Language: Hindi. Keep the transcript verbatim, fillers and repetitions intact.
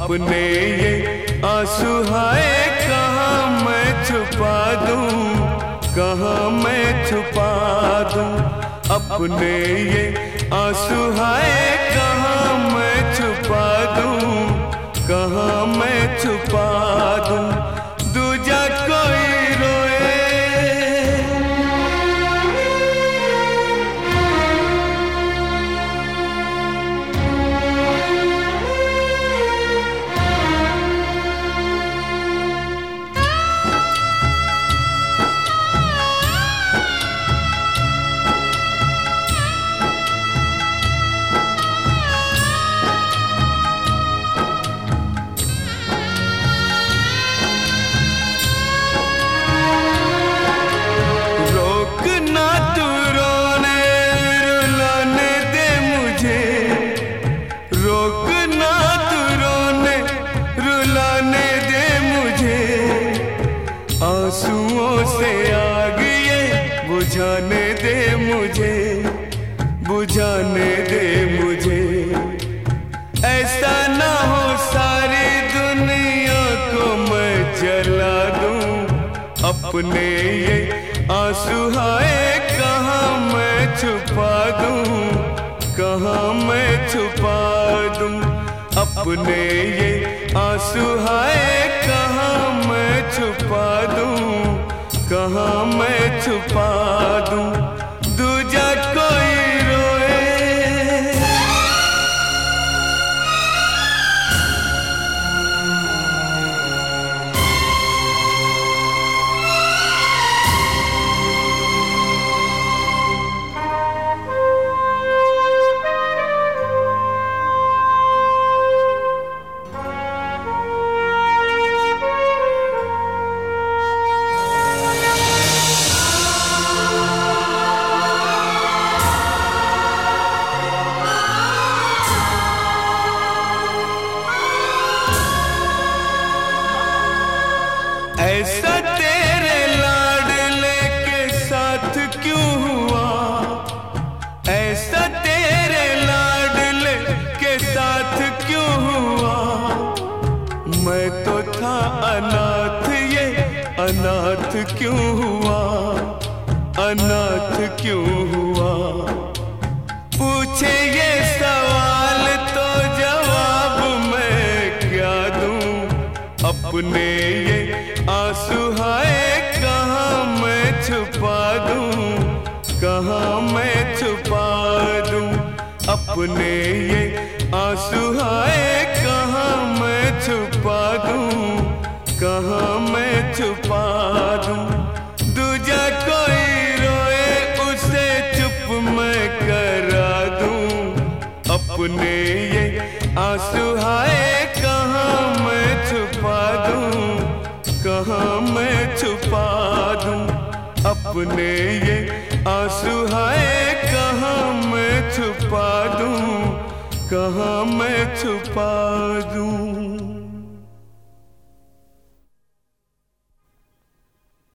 अपने ये आंसू हाय कहाँ मैं छुपा दूं, कहाँ मैं छुपा दूं। अपने ये आंसू हाय कहाँ मैं छुपा दूं, कहाँ मैं छुपा दूं। दूजा कोई रोए आंसुओं से आग ये बुझाने दे मुझे, बुझाने दे मुझे। ऐसा ना हो सारी दुनिया को मैं जला दूं, अपने ये आंसू हाय कहाँ मैं छुपा दूं, कहाँ मैं छुपा दूं। अपने ये आंसू हाय कहाँ मैं छुपा दूं, कहाँ मैं छुपा दूं। दूजा कोई रोए ऐसा तेरे लाडले के साथ क्यों हुआ, ऐसा तेरे लाडले के साथ क्यों हुआ। मैं तो था अनाथ ये अनाथ क्यों हुआ, अनाथ क्यों हुआ। पूछे ये सवाल तो जवाब मैं क्या दूं, अपने ये आंसू हाय कहाँ मैं छुपा दूं, कहाँ मैं छुपा दूं। अपने ये आंसू हाय कहाँ मैं छुपा दूं, कहाँ मैं छुपा दूं। दूजा कोई रोए उसे चुप मैं करा दूं, अपने ये आंसू हाय कहाँ मैं छुपा दूं, कहाँ मैं छुपा दूं। अपने ये आंसू हाय कहाँ मैं छुपा दूं, कहाँ मैं छुपा दूं।